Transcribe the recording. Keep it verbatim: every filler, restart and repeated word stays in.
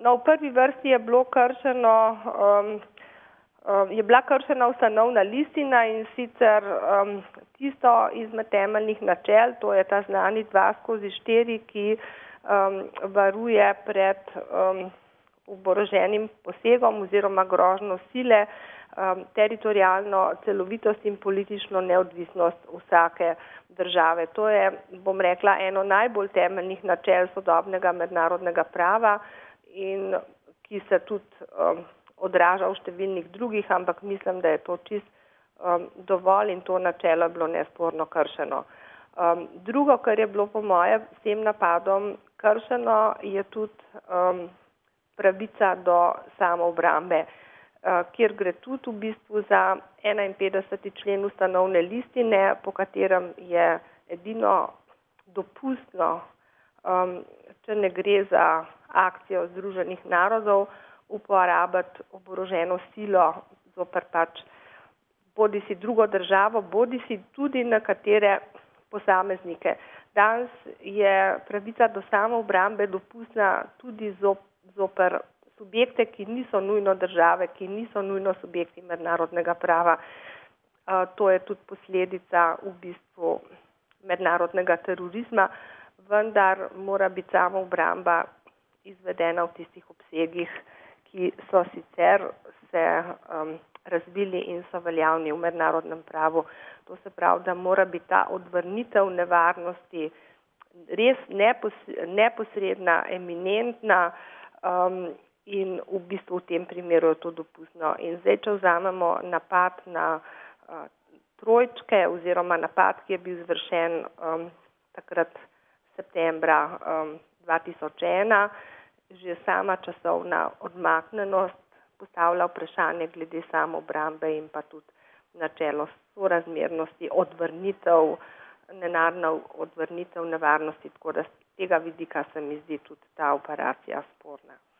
No, v prvi vrsti je bilo kršeno, um, um, je bila kršena ustanovna listina in sicer um, tisto izmed temeljnih načel, to je ta znani dva skozi štiri, ki um, varuje pred um, oboroženim posegom oziroma grožnjo sile, um, teritorialno celovitost in politično neodvisnost vsake države. To je, bom rekla, eno najbolj temeljnih načel sodobnega mednarodnega prava in ki se tudi um, odraža v številnih drugih, ampak mislim, da je to čist um, dovolj in to načelo je bilo nesporno kršeno. Um, drugo, kar je bilo po moje s tem napadom kršeno, je tudi um, pravica do samoobrambe, uh, kjer gre tudi v bistvu za enainpetdeseti člen ustanovne listine, po katerem je edino dopustno, um, če ne gre za akcijo Združenih narodov, uporabiti oboroženo silo zoper pač bodi si drugo državo, bodi si tudi nekatere posameznike. Danes je pravica do samoobrambe dopustna tudi zoper subjekte, ki niso nujno države, ki niso nujno subjekti mednarodnega prava. Uh, to je tudi posledica v bistvu mednarodnega terorizma, vendar mora biti samoobramba izvedena v tistih obsegih, ki so sicer se um, razvili in so veljavni v mednarodnem pravu. To se pravi, da mora biti ta odvrnitev nevarnosti res nepos, neposredna, eminentna um, in v bistvu v tem primeru je to dopustno. In zdaj, če vzamemo napad na uh, trojčke oziroma napad, ki je bil izvršen um, takrat septembra um, dva tisoč ena, že sama časovna odmaknjenost postavlja vprašanje glede samoobrambe in pa tudi načelo sorazmernosti, odvrnitev, nenadna odvrnitev nevarnosti, tako da z tega vidika se mi zdi tudi ta operacija sporna.